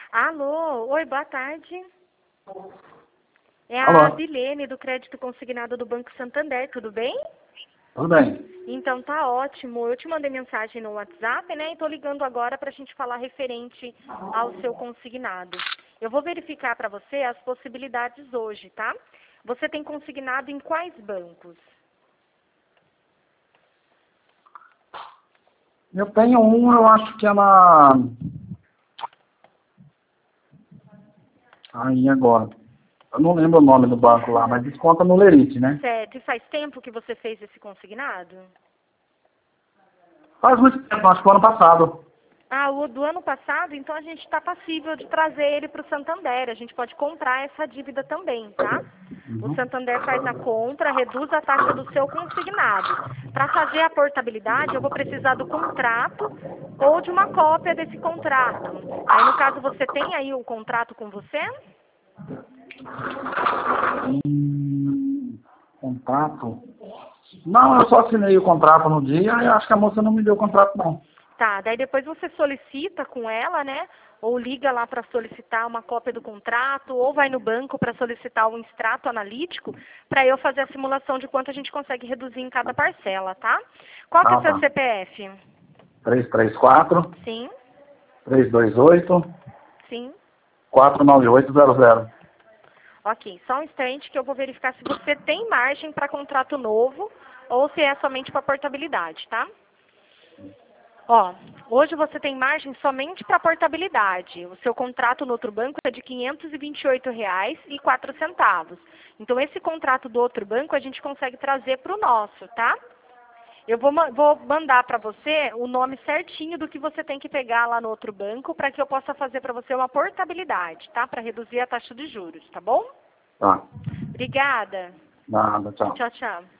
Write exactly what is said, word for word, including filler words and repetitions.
Alô, oi, boa tarde. É a Alô, Adilene, do Crédito Consignado do Banco Santander, tudo bem? tudo bem? Então tá ótimo. Eu te mandei mensagem no WhatsApp, né? E tô ligando agora pra gente falar referente ao seu consignado. Eu vou verificar pra você as possibilidades hoje, tá? Você tem consignado em quais bancos? Eu tenho um, eu acho que é na... Aí, agora. Eu não lembro o nome do banco lá, mas desconta no Lerite, né? Certo. E faz tempo que você fez esse consignado? Faz muito tempo, acho que foi ano passado. Ah, o do ano passado, então a gente está passível de trazer ele para o Santander. A gente pode comprar essa dívida também, tá? O Uhum. Santander faz a compra, reduz a taxa do seu consignado. Para fazer a portabilidade, eu vou precisar do contrato ou de uma cópia desse contrato. Aí, no caso, você tem aí o contrato com você? Hum, contrato? Não, eu só assinei o contrato no dia e acho que a moça não me deu o contrato, não. Tá, daí depois você solicita com ela, né? Ou liga lá para solicitar uma cópia do contrato, ou vai no banco para solicitar um extrato analítico, para eu fazer a simulação de quanto a gente consegue reduzir em cada parcela, tá? Qual que é o Ah, seu tá. C P F? três três quatro, Sim, três dois oito, sim. quatro nove oito zero zero. Ok, só um instante que eu vou verificar se você tem margem para contrato novo ou se é somente para portabilidade, tá? Ó, hoje você tem margem somente para portabilidade. O seu contrato no outro banco é de quinhentos e vinte e oito reais e quatro centavos. Então, esse contrato do outro banco a gente consegue trazer para o nosso, tá? Eu vou, ma- vou mandar para você o nome certinho do que você tem que pegar lá no outro banco para que eu possa fazer para você uma portabilidade, tá? Para reduzir a taxa de juros, tá bom? Tá. Obrigada. Nada, tchau. Tchau, tchau.